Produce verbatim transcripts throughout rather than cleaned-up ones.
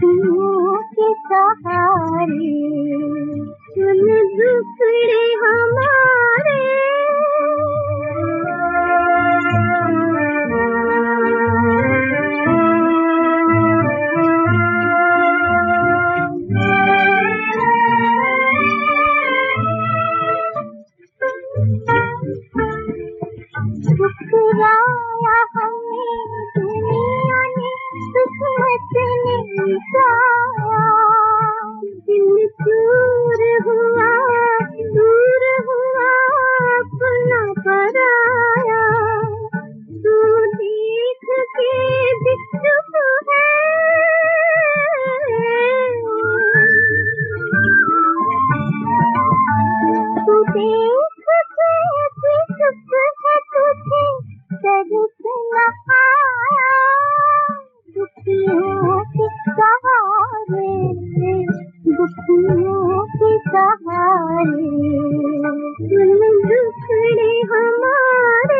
दुखियों के सहारे सुन दुखड़े हमारे। ठुकराया हमें दुनिया ने, किस्मत ने मिटाया। दिल दूर हुआ, दूर हुआ अपना पराया। तू देख के भी चुप है, तू देख के भी चुप है, तुझे दर्द न आया। दुखियों के सहारे, दुखियों के सहारे सुन दुखड़े हमारे।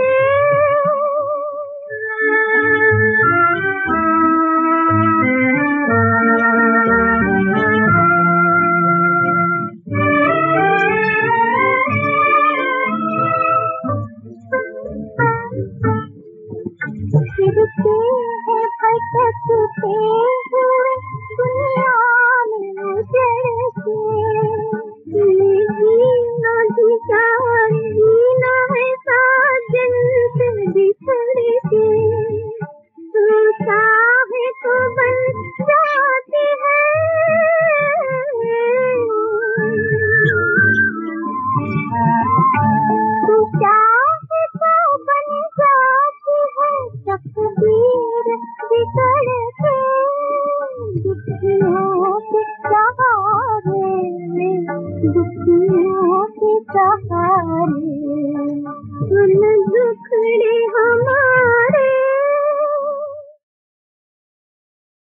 फिरते हैं भटकते हुए दुनिया में उजड़ के। जीना जीना जीना है साजन से बिछड़ के। तू चाहे तो बन जाती है, तू चाहे तो बन जाती है तकदीर बिगड़ के। दुखियों के सहारे, दुख